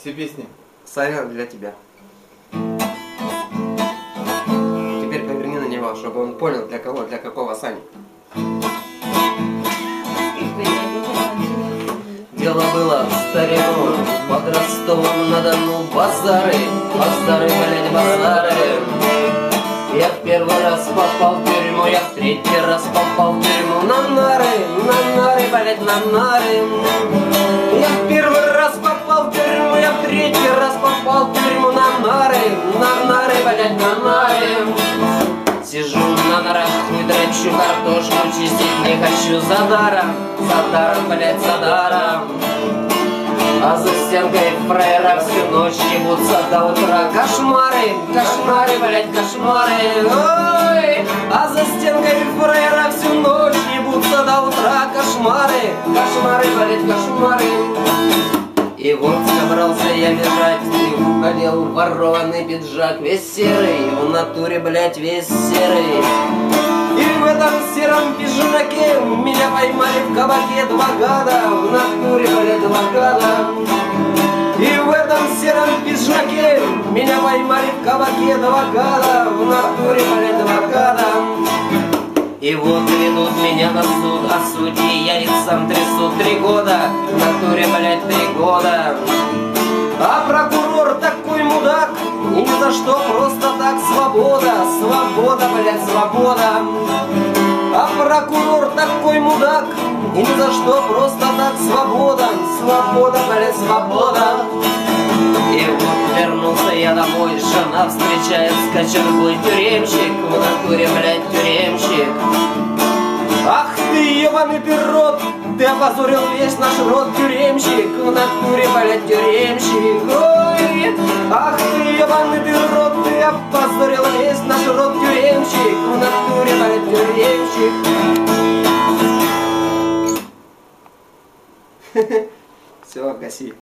все песни. Саня, для тебя. Теперь поверни на него, чтобы он понял, для кого, для какого Сани. Дело было в старину, под Ростовом-на-Дону, базары, блядь, базары. Я в первый раз попал в тюрьму, я в третий раз попал в тюрьму. На нары, блядь, на нары. Я в первый раз попал в тюрьму, я в третий раз попал в тюрьму. На нары, блядь, на нары. Сижу на нарах и дрочу картошку, чистить не хочу за даром, блядь, за даром. А за стенкой фрейра всю ночь ебутся до утра. Кошмары, блядь, кошмары. Ой! А за стенкой фрейра всю ночь ебутся до утра. Кошмары, блядь, кошмары. И вот собрался я бежать, и надел ворованный пиджак, весь серый, в натуре, блядь, весь серый. И в этом сером пиджаке меня поймали в кабаке 2 года, в натуре, блядь, 2 года. И в этом сером пиджаке меня поймали в кабаке 2 года, в натуре, блядь, 2 года. И вот ведут меня на суд, а судьи я их сам трясу 3 года, в натуре, блядь, 3 года. А прокурор такой мудак, и ни за что просто так свобода, блядь, свобода. А прокурор такой мудак, и ни за что просто так свобода, блядь, свобода. И вот вернулся я домой, жена встречает с кочергой, тюремщик, в натуре, блядь, тюремщик. Ах ты, ебаный ты рот, ты опозорил весь наш род, тюремщик, в натуре, блядь, тюремщик. Ой, ах ты, ебаный ты рот, ты опозорил весь наш род, тюремщик, в натуре, блядь, тюремщик. Все, гаси.